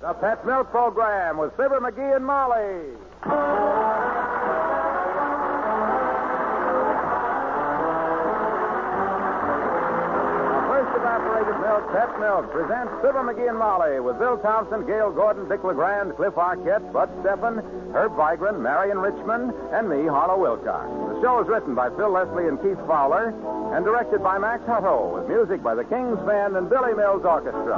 The Pet Milk Program with Fibber McGee and Molly. Evaporated Milk, Pet Milk, presents Fibber McGee and Molly with Bill Thompson, Gail Gordon, Dick LeGrand, Cliff Arquette, Bud Steffen, Herb Vigran, Marion Richmond, and me, Harlow Wilcox. The show is written by Phil Leslie and Keith Fowler and directed by Max Hutto with music by the King's Band and Billy Mills Orchestra.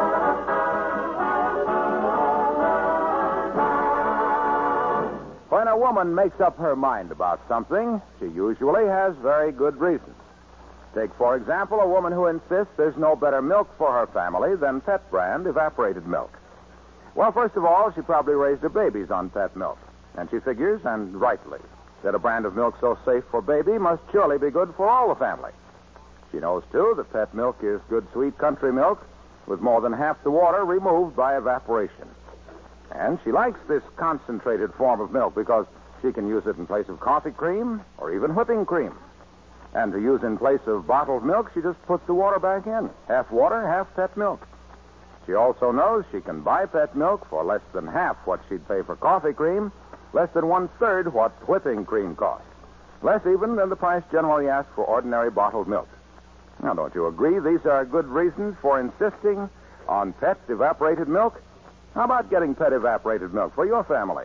When a woman makes up her mind about something, she usually has very good reasons. Take, for example, a woman who insists there's no better milk for her family than Pet brand evaporated milk. Well, first of all, she probably raised her babies on Pet milk. And she figures, and rightly, that a brand of milk so safe for baby must surely be good for all the family. She knows, too, that Pet milk is good, sweet country milk with more than half the water removed by evaporation. And she likes this concentrated form of milk because she can use it in place of coffee cream or even whipping cream. And to use in place of bottled milk, she just puts the water back in. Half water, half Pet milk. She also knows she can buy Pet milk for less than half what she'd pay for coffee cream, less than one-third what whipping cream costs, less even than the price generally asked for ordinary bottled milk. Now, don't you agree these are good reasons for insisting on Pet evaporated milk? How about getting Pet evaporated milk for your family?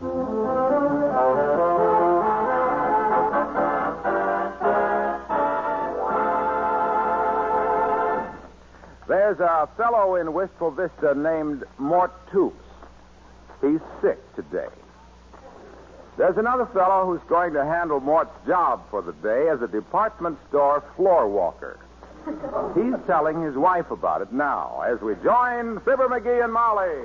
There's a fellow in Wistful Vista named Mort Toops. He's sick today. There's another fellow who's going to handle Mort's job for the day as a department store floor walker. He's telling his wife about it now as we join Fibber McGee and Molly.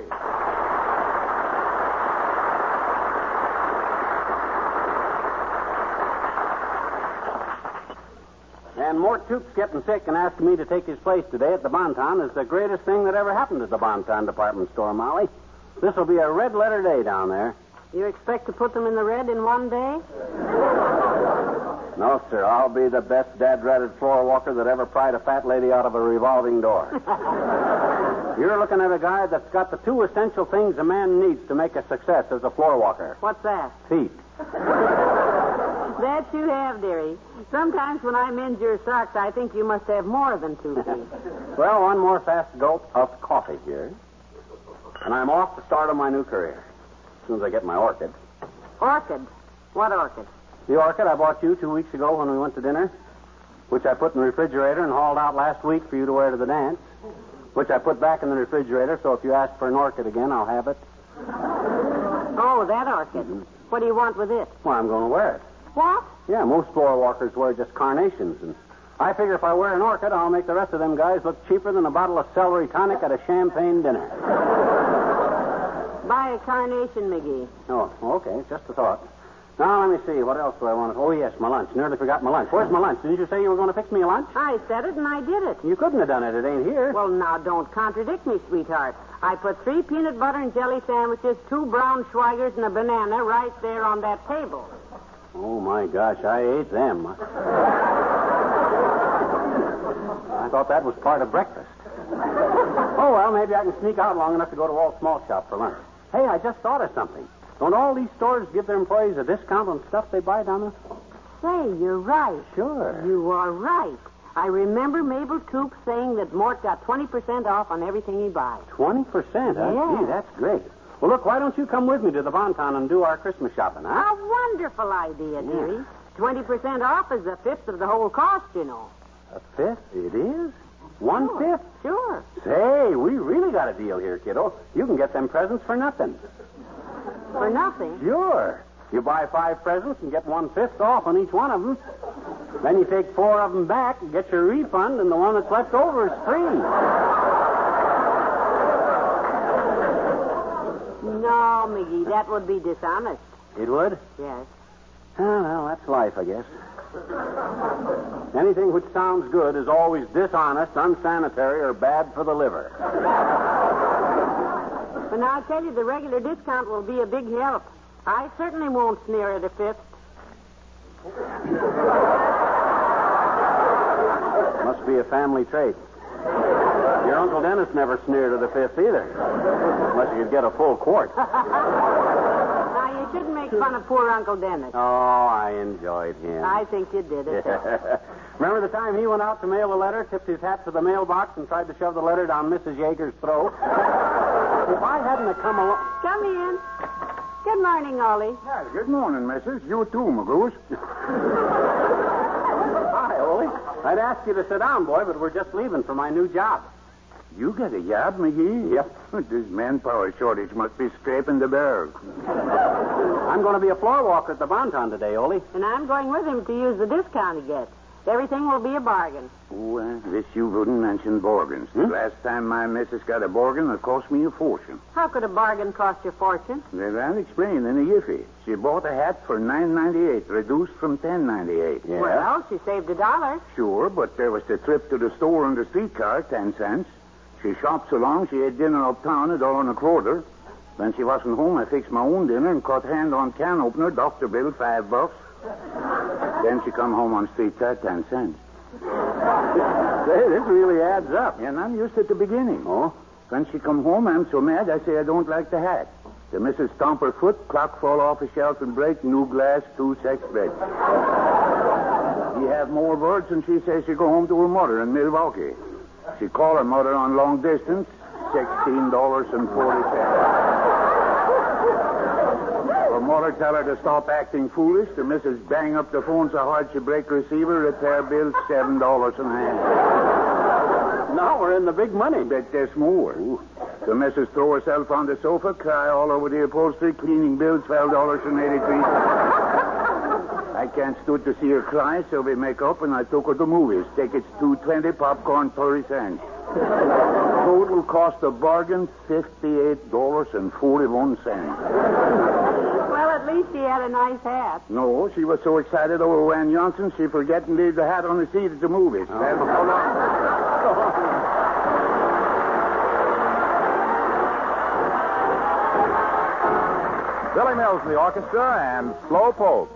And Mort Toop's getting sick and asking me to take his place today at the Bonton is the greatest thing that ever happened at the Bonton department store, Molly. This will be a red-letter day down there. You expect to put them in the red in one day? No, sir. I'll be the best dad-ratted floor walker that ever pried a fat lady out of a revolving door. You're looking at a guy that's got the two essential things a man needs to make a success as a floor walker. What's that? Feet. That you have, dearie. Sometimes when I mend your socks, I think you must have more than 2 feet. Well, one more fast gulp of coffee here. And I'm off to start on my new career. As soon as I get my orchid. Orchid? What orchid? The orchid I bought you 2 weeks ago when we went to dinner, which I put in the refrigerator and hauled out last week for you to wear to the dance, which I put back in the refrigerator, so if you ask for an orchid again, I'll have it. Oh, that orchid. Mm-hmm. What do you want with it? Well, I'm going to wear it. What? Yeah, most floor walkers wear just carnations, and I figure if I wear an orchid, I'll make the rest of them guys look cheaper than a bottle of celery tonic at a champagne dinner. Buy a carnation, McGee. Oh, okay, just a thought. Now, let me see. What else do I want? Oh, yes, my lunch. Nearly forgot my lunch. Where's my lunch? Didn't you say you were going to fix me a lunch? I said it, and I did it. You couldn't have done it. It ain't here. Well, now, don't contradict me, sweetheart. I put 3 peanut butter and jelly sandwiches, 2 brown Schweigers, and a banana right there on that table. Oh, my gosh, I ate them. I thought that was part of breakfast. Oh, well, maybe I can sneak out long enough to go to Walt's Small Shop for lunch. Hey, I just thought of something. Don't all these stores give their employees a discount on stuff they buy down there? Say, you're right. Sure. You are right. I remember Mabel Toop saying that Mort got 20% off on everything he buys. 20%, huh? Yeah. Gee, that's great. Well, look, why don't you come with me to the Bonton and do our Christmas shopping, huh? A wonderful idea, dearie. 20% off is a fifth of the whole cost, you know. A fifth? It is? 1/5? Sure. Say, we really got a deal here, kiddo. You can get them presents for nothing. For nothing? Sure. You buy 5 presents and get 1/5 off on each one of them. Then you take 4 of them back and get your refund, and the one that's left over is free. No, McGee, that would be dishonest. It would? Yes. Oh, well, that's life, I guess. Anything which sounds good is always dishonest, unsanitary, or bad for the liver. But now I tell you, the regular discount will be a big help. I certainly won't sneer at a fifth. Must be a family trait. Your Uncle Dennis never sneered of the fifth either. Unless you could get a full quart. Now, you shouldn't make fun of poor Uncle Dennis. Oh, I enjoyed him. I think you did it. Remember the time he went out to mail a letter, tipped his hat to the mailbox, and tried to shove the letter down Mrs. Yeager's throat? If I hadn't have come along... Come in. Good morning, Ollie. Yeah, good morning, missus. You too, Magoose. Hi, Ollie. I'd ask you to sit down, boy, but we're just leaving for my new job. You get a job, McGee? Yep. This manpower shortage must be scraping the barrel. I'm going to be a floor walker at the Bonton today, Ollie. And I'm going with him to use the discount he gets. Everything will be a bargain. Well, this you wouldn't mention bargains. The last time my missus got a bargain, it cost me a fortune. How could a bargain cost you a fortune? Well, I'll explain in a jiffy. She bought a hat for $9.98, reduced from $10.98. Yeah. Well, she saved $1. Sure, but there was the trip to the store on the streetcar, 10 cents. She shopped so long, she ate dinner uptown at $1.25. When she wasn't home, I fixed my own dinner and caught hand on can opener, doctor bill, $5. Then she come home on streetcar, 10 cents. Say, this really adds up. And I'm used at the beginning. Oh? When she come home, I'm so mad, I say I don't like the hat. The missus stomp her foot, clock fall off a shelf and break, new glass, 2 sex beds. She have more words, and she says she go home to her mother in Milwaukee. She call her mother on long distance, $16.40. Her mother tell her to stop acting foolish. The missus bang up the phone so hard she break receiver. Repair bill, $7.50. Now we're in the big money. Bet there's more. The missus throw herself on the sofa, cry all over the upholstery, cleaning bill, $12.83. I can't stood to see her cry, so we make up, and I took her to movies. Tickets $2.20, popcorn 30 cents. Total cost of bargain, $58.41. Well, at least he had a nice hat. No, she was so excited over Van Johnson, she forget and leave the hat on the seat at the movies. Oh. Well, so long. Billy Mills in the orchestra and Slow Poke.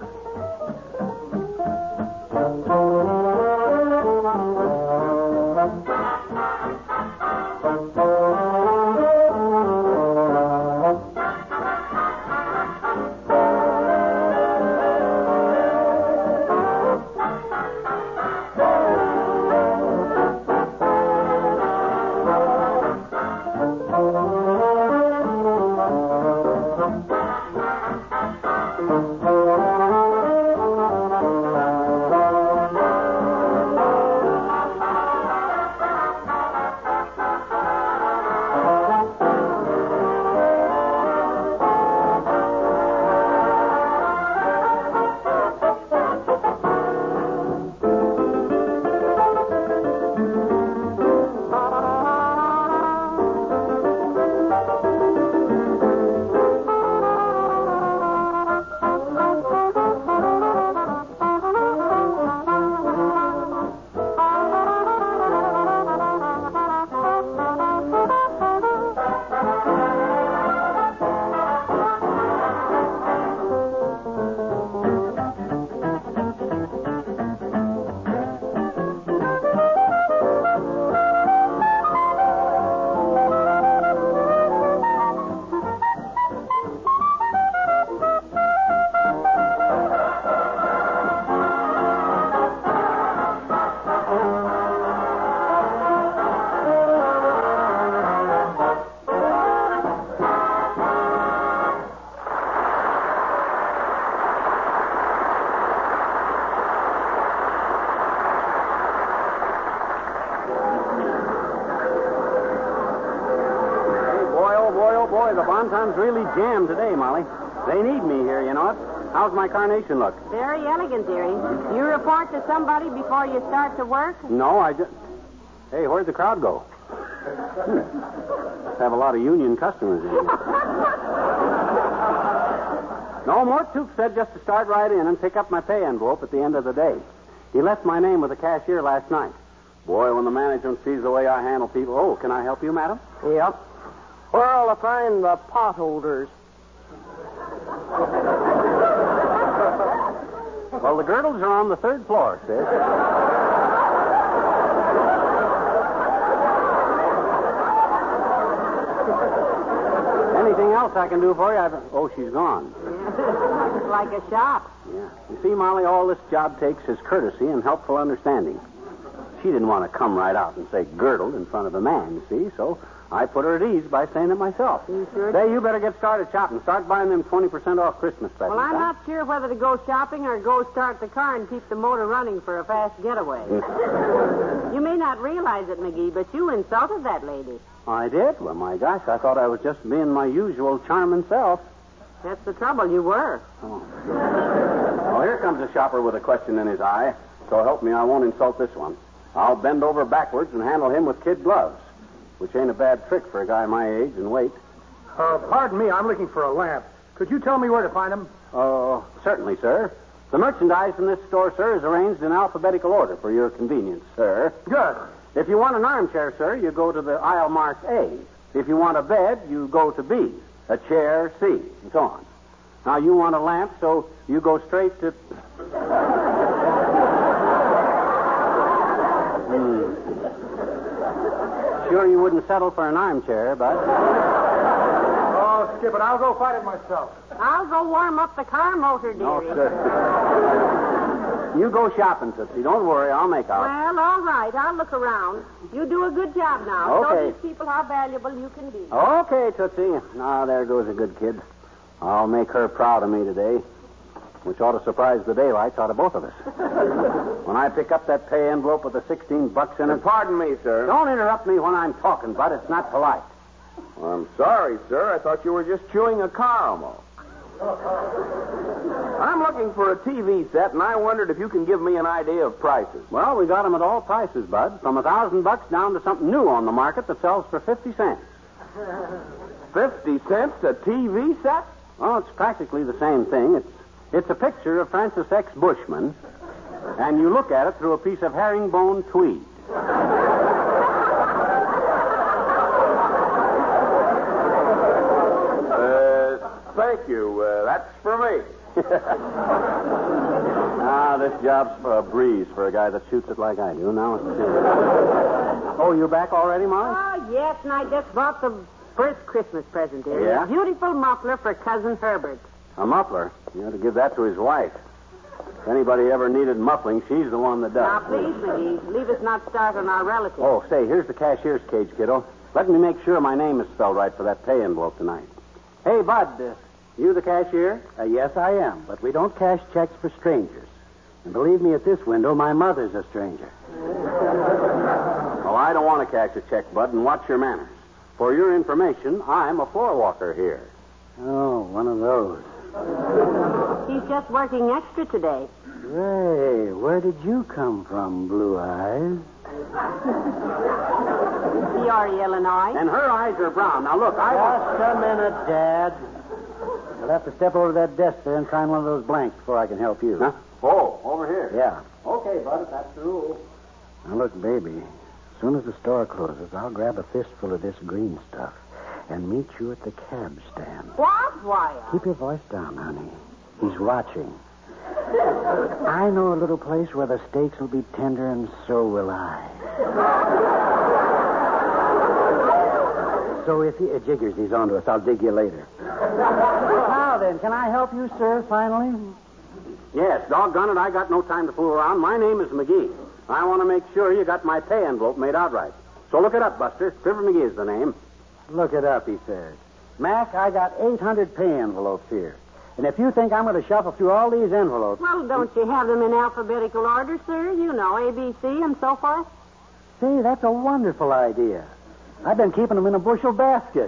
Boy, the Bonton's really jammed today, Molly. They need me here, you know it. How's my carnation look? Very elegant, dearie. You report to somebody before you start to work? No, I just... Hey, where'd the crowd go? Have a lot of union customers in here. No, Mort Took said just to start right in and pick up my pay envelope at the end of the day. He left my name with the cashier last night. Boy, when the management sees the way I handle people... Oh, can I help you, madam? Yep. Where'll I find the potholders? Well, the girdles are on the 3rd floor, sis. else I can do for you? Oh, she's gone. It's like a shop. Yeah. You see, Molly, all this job takes is courtesy and helpful understanding. She didn't want to come right out and say girdled in front of a man, you see, so I put her at ease by saying it myself. You sure? Say, you better get started shopping. Start buying them 20% off Christmas presents. Well, I'm not sure whether to go shopping or go start the car and keep the motor running for a fast getaway. You may not realize it, McGee, but you insulted that lady. I did? Well, my gosh, I thought I was just being my usual charming self. That's the trouble. You were. Oh. Well, here comes a shopper with a question in his eye. So help me, I won't insult this one. I'll bend over backwards and handle him with kid gloves, which ain't a bad trick for a guy my age and weight. Pardon me, I'm looking for a lamp. Could you tell me where to find them? Oh, certainly, sir. The merchandise in this store, sir, is arranged in alphabetical order for your convenience, sir. Good. If you want an armchair, sir, you go to the aisle marked A. If you want a bed, you go to B. A chair, C, and so on. Now, you want a lamp, so you go straight to... Sure you wouldn't settle for an armchair, Bud? Oh, skip it. I'll go find it myself. I'll go warm up the car motor, dearie. No, sir. You go shopping, Tootsie. Don't worry. I'll make out. Well, all right. I'll look around. You do a good job now. Okay. Show these people how valuable you can be. Okay, Tootsie. Now, there goes a good kid. I'll make her proud of me today, which ought to surprise the daylights out of both of us. When I pick up that pay envelope with the $16 in it... Pardon me, sir. Don't interrupt me when I'm talking, Bud. It's not polite. Well, I'm sorry, sir. I thought you were just chewing a caramel. I'm looking for a TV set, and I wondered if you can give me an idea of prices. Well, we got them at all prices, Bud. From $1,000 down to something new on the market that sells for 50 cents. 50 cents a TV set? Well, it's practically the same thing. It's a picture of Francis X. Bushman, and you look at it through a piece of herringbone tweed. Thank you. That's for me. This job's a breeze for a guy that shoots it like I do. Now it's... Oh, you back already, Molly? Oh, yes, and I just bought the first Christmas present, dearie. Yeah? A beautiful muffler for Cousin Herbert. A muffler? You ought to give that to his wife. If anybody ever needed muffling, she's the one that does. Now, please, McGee, leave us not start on our relatives. Oh, say, here's the cashier's cage, kiddo. Let me make sure my name is spelled right for that pay envelope tonight. Hey, Bud, you the cashier? Yes, I am, but we don't cash checks for strangers. And believe me, at this window, my mother's a stranger. Oh, I don't want to cash a check, Bud, and watch your manners. For your information, I'm a floor walker here. Oh, one of those. He's just working extra today. Ray, where did you come from, Blue Eyes? Peoria, Illinois. And her eyes are brown. Now, look, Just a minute, Dad. You'll have to step over to that desk there and sign one of those blanks before I can help you. Huh? Oh, over here. Yeah. Okay, Bud, if that's the rule. Now, look, baby, as soon as the store closes, I'll grab a fistful of this green stuff and meet you at the cab stand. What, Wyatt? Keep your voice down, honey. He's watching. I know a little place where the steaks will be tender, and so will I. So if he jiggers these onto us, I'll dig you later. Now then, can I help you, sir, finally? Yes, doggone it, I got no time to fool around. My name is McGee. I want to make sure you got my pay envelope made out right. So look it up, Buster. Fibber McGee is the name. Look it up, he says. Mac, I got 800 pay envelopes here. And if you think I'm going to shuffle through all these envelopes... Well, don't you have them in alphabetical order, sir? You know, A, B, C, and so forth. See, that's a wonderful idea. I've been keeping them in a bushel basket.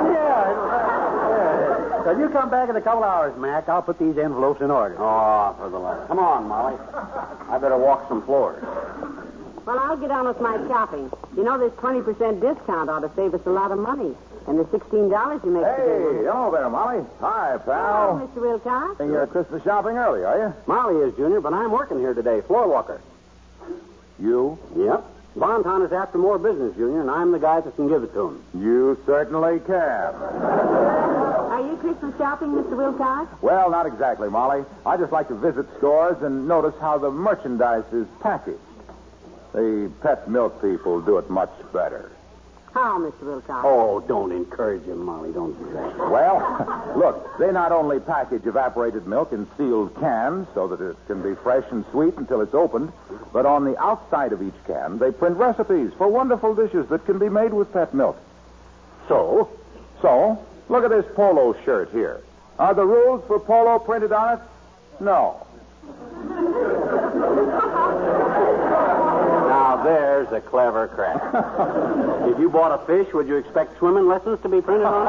Yeah. So you come back in a couple hours, Mac. I'll put these envelopes in order. Oh, for the love. Come on, Molly. I better walk some floors. Well, I'll get on with my shopping. You know, this 20% discount ought to save us a lot of money. And the $16 you make Hey, today. hello there, Molly. Hi, pal. Hello, Mr. Wilcox. You're Christmas shopping early, are you? Molly is, Junior, but I'm working here today, floor walker. You? Yep. Bonton is after more business, Junior, and I'm the guy that can give it to him. You certainly can. Are you Christmas shopping, Mr. Wilcox? Well, not exactly, Molly. I just like to visit stores and notice how the merchandise is packaged. The pet milk people do it much better. How, Mr. Wilcox? Oh, don't encourage him, Molly. Don't do that. Well, look, they not only package evaporated milk in sealed cans so that it can be fresh and sweet until it's opened, but on the outside of each can, they print recipes for wonderful dishes that can be made with pet milk. So, look at this polo shirt here. Are the rules for polo printed on it? No. Now, there's a clever crack. If you bought a fish, would you expect swimming lessons to be printed on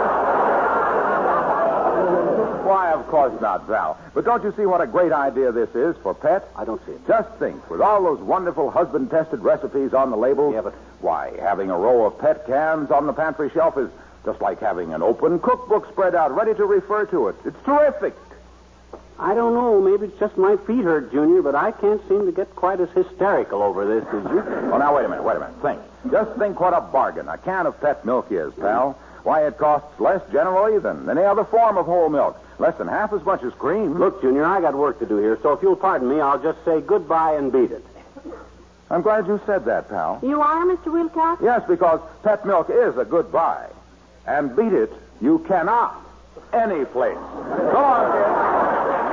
it? Why, of course not, Val. But don't you see what a great idea this is for pets? I don't see it. Just think, with all those wonderful husband-tested recipes on the label, Yeah, but... why, having a row of pet cans on the pantry shelf is just like having an open cookbook spread out, ready to refer to it. It's terrific. I don't know. Maybe it's just my feet hurt, Junior, but I can't seem to get quite as hysterical over this as you. Oh, now, wait a minute. Think. Just think what a bargain a can of pet milk is, pal. Why, it costs less generally than any other form of whole milk. Less than half as much as cream. Look, Junior, I got work to do here, so if you'll pardon me, I'll just say goodbye and beat it. I'm glad you said that, pal. You are, Mr. Wilcox? Yes, because pet milk is a goodbye. And beat it, you cannot. Any place. Go on, kid.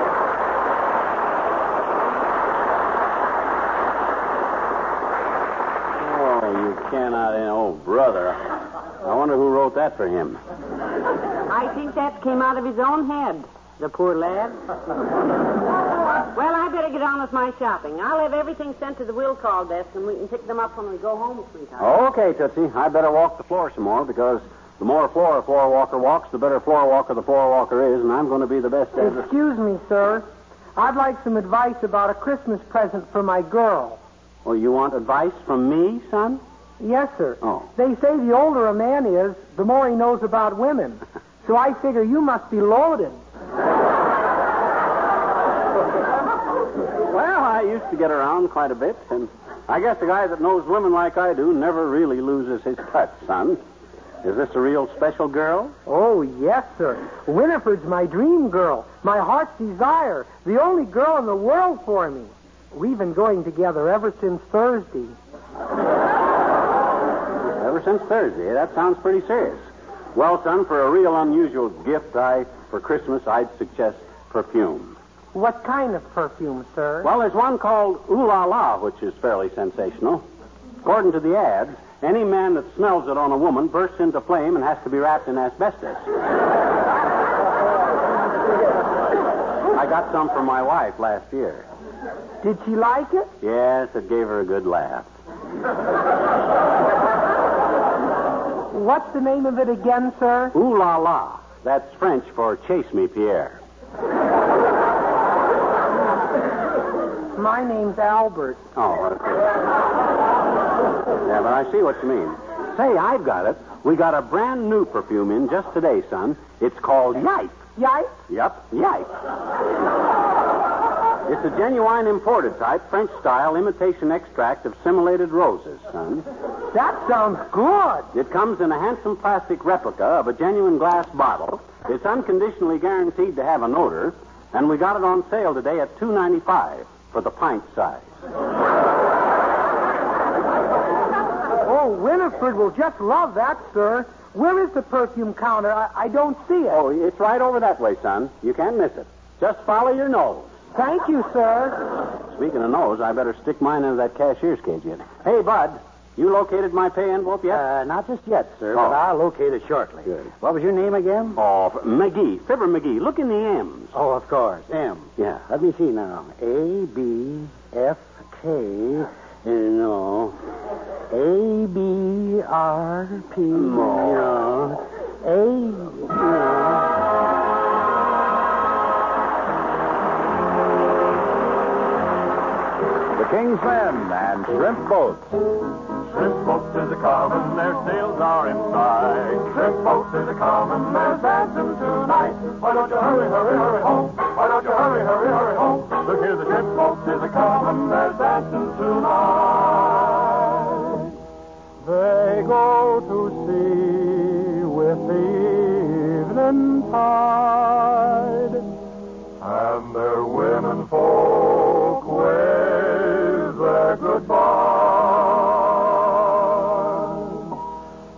Cannot. Oh, brother. I wonder who wrote that for him. I think that came out of his own head, the poor lad. Well, I better get on with my shopping. I'll have everything sent to the will call desk, and we can pick them up when we go home, sweetheart. Okay, Tootsie. I better walk the floor some more, because the more floor a floor walker walks, the better floor walker the floor walker is, and I'm going to be the best at it. Excuse me, sir. I'd like some advice about a Christmas present for my girl. Well, you want advice from me, son? Yes, sir. Oh. They say the older a man is, the more he knows about women. So I figure you must be loaded. Well, I used to get around quite a bit, and I guess a guy that knows women like I do never really loses his touch, son. Is this a real special girl? Oh, yes, sir. Winifred's my dream girl, my heart's desire, the only girl in the world for me. We've been going together ever since Thursday. Ever since Thursday. That sounds pretty serious. Well, son, for a real unusual gift, for Christmas, I'd suggest perfume. What kind of perfume, sir? Well, there's one called Ooh La La, which is fairly sensational. According to the ads, any man that smells it on a woman bursts into flame and has to be wrapped in asbestos. I got some for my wife last year. Did she like it? Yes, it gave her a good laugh. What's the name of it again, sir? Ooh La La. That's French for Chase Me, Pierre. My name's Albert. Oh, okay. Yeah, but I see what you mean. Say, I've got it. We got a brand new perfume in just today, son. It's called Yipe. Yipe? Yep, Yipe. It's a genuine imported type, French-style imitation extract of simulated roses, son. That sounds good. It comes in a handsome plastic replica of a genuine glass bottle. It's unconditionally guaranteed to have an odor, and we got it on sale today at $2.95 for the pint size. Oh, Winifred will just love that, sir. Where is the perfume counter? I don't see it. Oh, it's right over that way, son. You can't miss it. Just follow your nose. Thank you, sir. Speaking of nose, I better stick mine into that cashier's cage yet. Hey, Bud, you located my pay envelope yet? Not just yet, sir, Oh. but I'll locate it shortly. Good. What was your name again? Oh, McGee. Fibber McGee. Look in the M's. Oh, of course, M. Yeah. Let me see now. A, B, F, K, no. A, B, R, P, no. A, no. The King's Men and Shrimp Boats. Shrimp boats is a common, their sails are in sight. Shrimp boats is a common, they're dancing tonight. Why don't you hurry, hurry, hurry home? Why don't you hurry, hurry, hurry home? Look here, the shrimp boats is a common, they're dancing tonight. They go to sea with the evening tide, and their women folk wave their goodbye.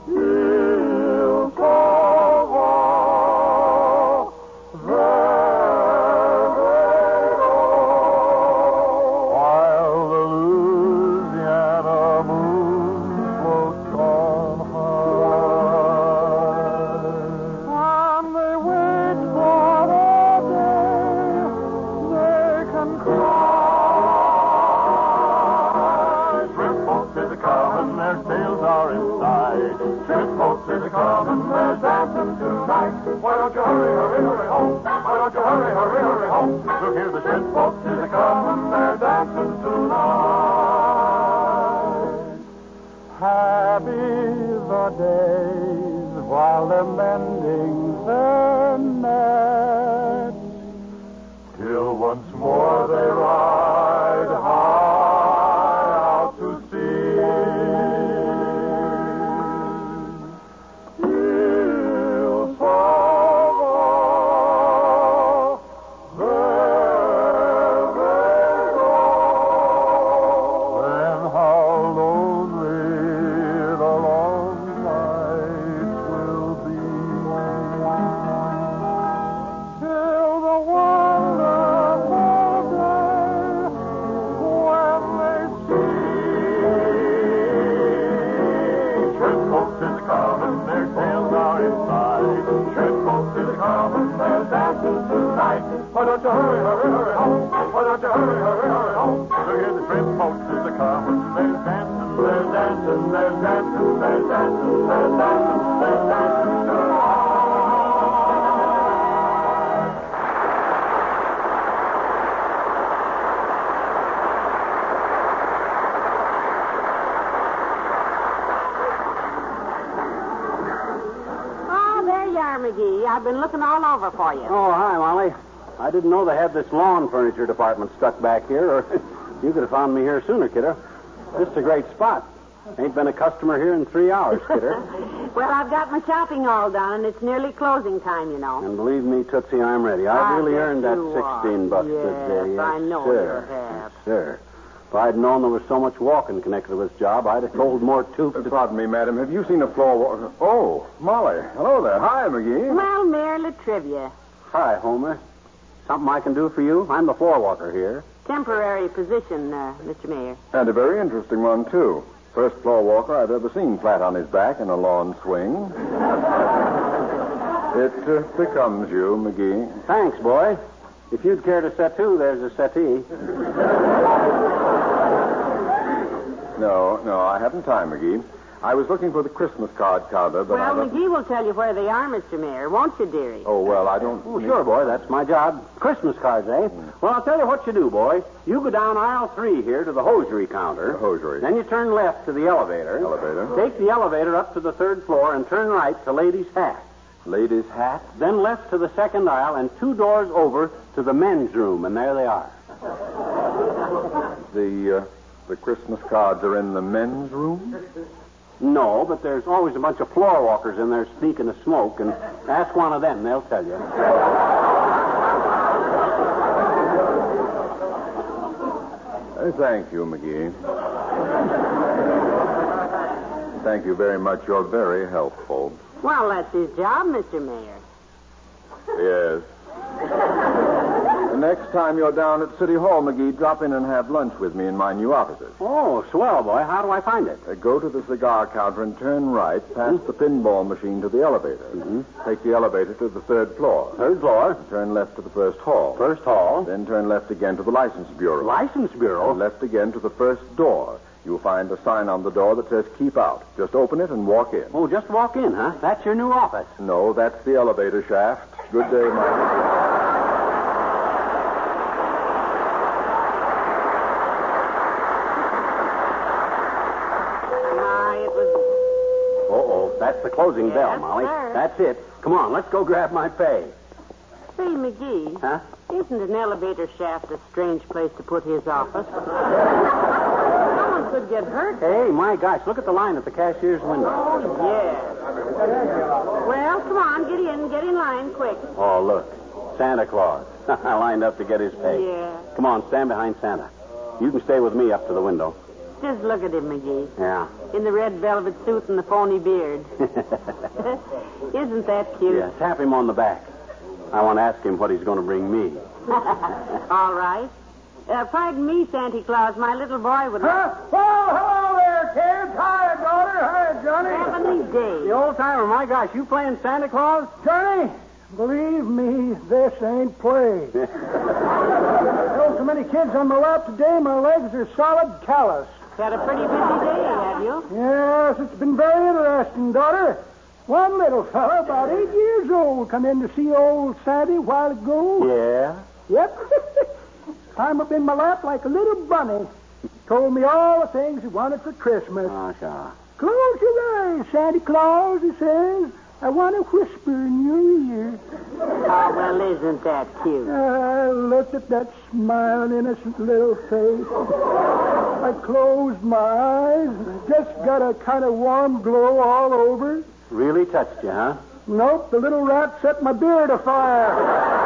dancing tonight? Why don't you hurry, hurry, hurry home? Why don't you hurry, hurry, hurry home? Look here, the shrimp folks is a-comin', they're dancing tonight. Happy the days while they're mending their nets, till once more they ride high out to sea. Il Salvador, there they go. Then how lonely the long nights will be, till the wonderful day when they see shrimp folks is a-comin', their tails are inside. Shrimp folks is a-comin', they're dancing tonight. Why don't you hurry, hurry, hurry home? Why don't you hurry, hurry, hurry home? Look here, the shrimp folks is a-comin', they're dancing, they're dancing, they're dancing, they're dancing, they're dancing, they're dancing tonight. Oh, there you are, McGee. I've been looking all over for you. Oh, hi, Molly. I didn't know they had this lawn furniture department stuck back here, or you could have found me here sooner, kiddo. This is a great spot. Ain't been a customer here in 3 hours, kiddo. Well, I've got my shopping all done, and it's nearly closing time, you know. And believe me, Tootsie, I'm ready. I really bet earned that you 16 bucks are. today. Yes, I know sir. you have. Yes, sir. If I'd known there was so much walking connected with this job, I'd have told more tooth to... Pardon me, madam. Have you seen a floor walker? Oh, Molly. Hello there. Hi, McGee. Well, merely trivia. Hi, Homer. Something I can do for you? I'm the floor walker here. Temporary position, Mr. Mayor. And a very interesting one, too. First floor walker I've ever seen flat on his back in a lawn swing. It becomes you, McGee. Thanks, boy. If you'd care to set to, there's a settee. No, I haven't time, McGee. I was looking for the Christmas card counter, but Well, McGee will tell you where they are, Mr. Mayor, won't you, dearie? Oh, well, I don't... Oh, sure, boy. That's my job. Christmas cards, eh? Well, I'll tell you what you do, boy. You go down aisle 3 here to the hosiery counter. The hosiery. Then you turn left to the elevator. Elevator. Take the elevator up to the 3rd floor and turn right to ladies' hats. Ladies' hat? Then left to the 2nd aisle and 2 doors over to the men's room, and there they are. The Christmas cards are in the men's room? No, but there's always a bunch of floor walkers in there sneaking a smoke, and ask one of them, they'll tell you. Thank you, McGee. Thank you very much. You're very helpful. Well, that's his job, Mr. Mayor. Yes. The next time you're down at City Hall, McGee, drop in and have lunch with me in my new offices. Oh, swell, boy. How do I find it? Go to the cigar counter and turn right past the pinball machine to the elevator. Take the elevator to the 3rd floor. 3rd floor. Turn left to the 1st hall. 1st hall. Then turn left again to the license bureau. License bureau? And left again to the 1st door. You'll find a sign on the door that says keep out. Just open it and walk in. Oh, just walk in, huh? That's your new office. No, that's the elevator shaft. Good day, Mike. That's the closing bell, Molly. Sir. That's it. Come on, let's go grab my pay. Say, McGee. Huh? Isn't an elevator shaft a strange place to put his office? Someone could get hurt. Hey, my gosh, look at the line at the cashier's window. Oh, yes. Well, come on, get in line, quick. Oh, look, Santa Claus. I lined up to get his pay. Yeah. Come on, stand behind Santa. You can stay with me up to the window. Just look at him, McGee. Yeah. In the red velvet suit and the phony beard. Isn't that cute? Yeah, tap him on the back. I want to ask him what he's going to bring me. All right. Pardon me, Santa Claus. My little boy would... Huh? Well, hello there, kids. Hi, daughter. Hi, Johnny. Heavenly day. The old timer, my gosh, you playing Santa Claus? Johnny, believe me, this ain't play. Held so many kids on my lap today, my legs are solid callous. Had a pretty busy day, have you? Yes, it's been very interesting, daughter. One little fella, about 8 years old, come in to see old Sandy a while ago. Yeah? Yep. Climbed up in my lap like a little bunny. Told me all the things he wanted for Christmas. Oh, sure. Close your eyes, Santa Claus, he says. I want to whisper in your ear. Oh, well, isn't that cute? I looked at that smiling, innocent little face. I closed my eyes and just got a kind of warm glow all over. Really touched you, huh? Nope, the little rat set my beard afire.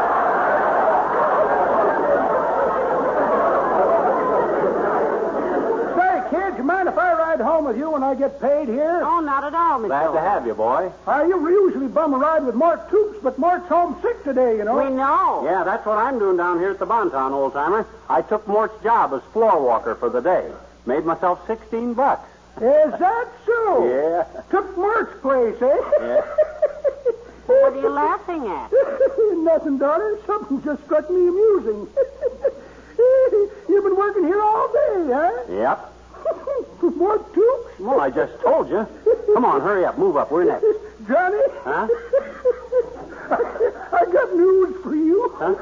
Kids, you mind if I ride home with you when I get paid here? Oh, not at all, Mr. Glad to have you, boy. I usually bum a ride with Mort Toops, but Mort's home sick today, you know. We know. Yeah, that's what I'm doing down here at the Bonton, old-timer. I took Mort's job as floor walker for the day. Made myself $16. Is that so? Yeah. Took Mort's place, eh? Yeah. What are you laughing at? Nothing, daughter. Something just struck me amusing. You've been working here all day, huh? Yep. Mort Toops? Well, I just told you. Come on, hurry up. Move up. We're next. Johnny? Huh? I got news for you. Huh?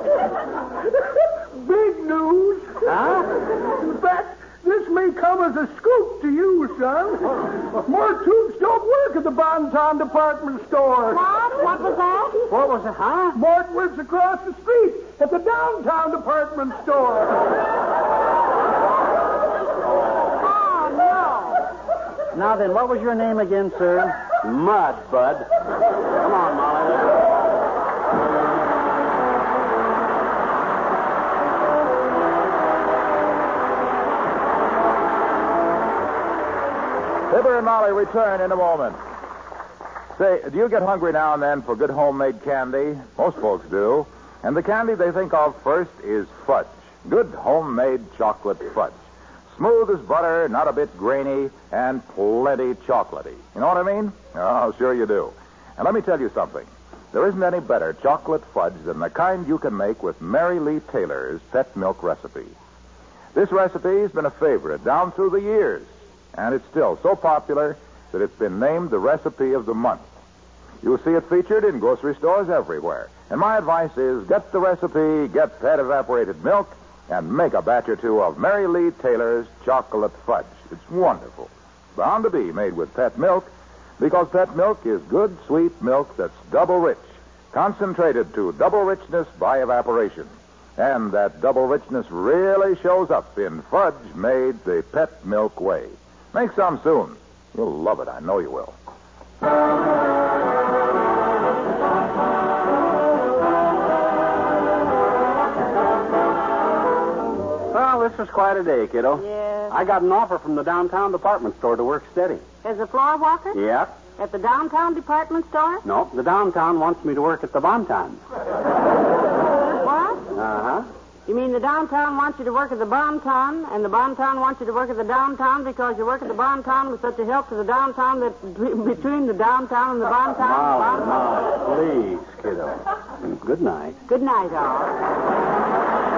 Big news. Huh? In fact, this may come as a scoop to you, son. Mort Toops don't work at the Bonton department store. What? What was that? What was it, huh? Mort works across the street at the downtown department store. Now then, what was your name again, sir? Mud, Bud. Come on, Molly. Fibber and Molly return in a moment. Say, do you get hungry now and then for good homemade candy? Most folks do. And the candy they think of first is fudge. Good homemade chocolate fudge. Smooth as butter, not a bit grainy, and plenty chocolatey. You know what I mean? Oh, sure you do. And let me tell you something. There isn't any better chocolate fudge than the kind you can make with Mary Lee Taylor's Pet Milk recipe. This recipe has been a favorite down through the years, and it's still so popular that it's been named the recipe of the month. You'll see it featured in grocery stores everywhere. And my advice is get the recipe, get Pet evaporated milk, and make a batch or two of Mary Lee Taylor's chocolate fudge. It's wonderful. Bound to be made with Pet milk, because Pet milk is good, sweet milk that's double rich, concentrated to double richness by evaporation. And that double richness really shows up in fudge made the Pet milk way. Make some soon. You'll love it. I know you will. Well, this was quite a day, kiddo. Yes. I got an offer from the downtown department store to work steady. As a floor walker? Yep. At the downtown department store? No, the downtown wants me to work at the Bonton. What? Uh-huh. You mean the downtown wants you to work at the Bonton, and the Bonton wants you to work at the downtown because you work at the Bonton with such a help to the downtown that between the downtown and the Bonton... Molly, please, kiddo. Good night. Good night, all.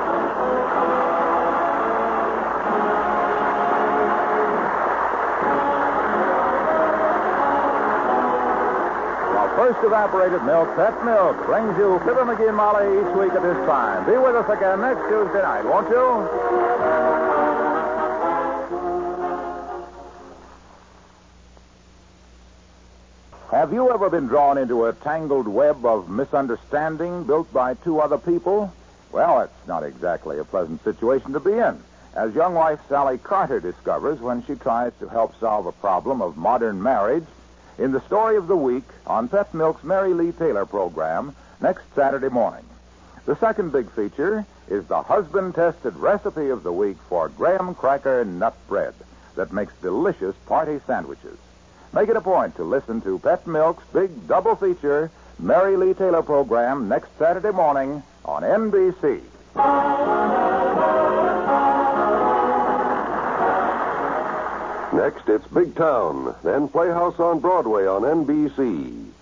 First evaporated milk, Pet Milk, brings you Fibber McGee and Molly each week at this time. Be with us again next Tuesday night, won't you? Have you ever been drawn into a tangled web of misunderstanding built by two other people? Well, it's not exactly a pleasant situation to be in, as young wife Sally Carter discovers when she tries to help solve a problem of modern marriage in the story of the week on Pet Milk's Mary Lee Taylor program next Saturday morning. The second big feature is the husband-tested recipe of the week for graham cracker nut bread that makes delicious party sandwiches. Make it a point to listen to Pet Milk's big double feature Mary Lee Taylor program next Saturday morning on NBC. Next, it's Big Town, then Playhouse on Broadway on NBC.